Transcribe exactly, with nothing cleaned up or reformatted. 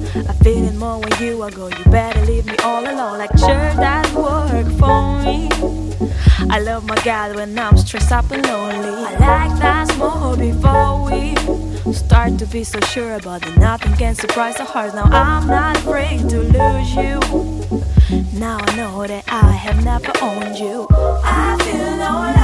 I feel it more when you are gone. You better leave me all alone. Like sure that work for me. I love my God when I'm stressed up and lonely. I like that more before we start to be so sure about it. Nothing can surprise our hearts. Now I'm not afraid to lose you. Now I know that I have never owned you. I feel no